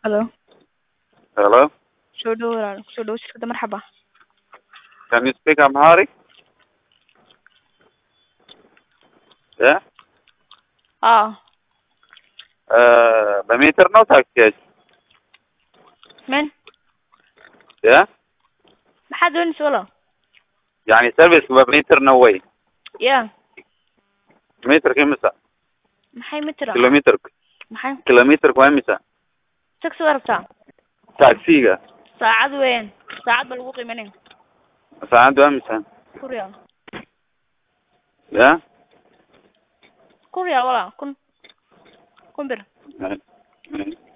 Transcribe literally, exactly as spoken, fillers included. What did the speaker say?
Hello. Hello. Soo dhawo walaal. Soo dhawo shirkadda marxaba. Can you speak Amharic? Yeah. Ah, Uh, بمتر نو تاكسي. men. Yeah. Maxaad doonaysaa walaal? يعني سيرفيس بمتر نو واي. Yeah. متر كم Maxay mitira? كيلومتر Maxay? كيلومتر كم Taxi waa rabtaa? تاكسيga Saacad weyn. Saacad baa lagu qiimeynaya. ساعة وامسا. Kun riyaal. Yeah. Kun riyaal walaal. Kun. Kun bir. Yeah.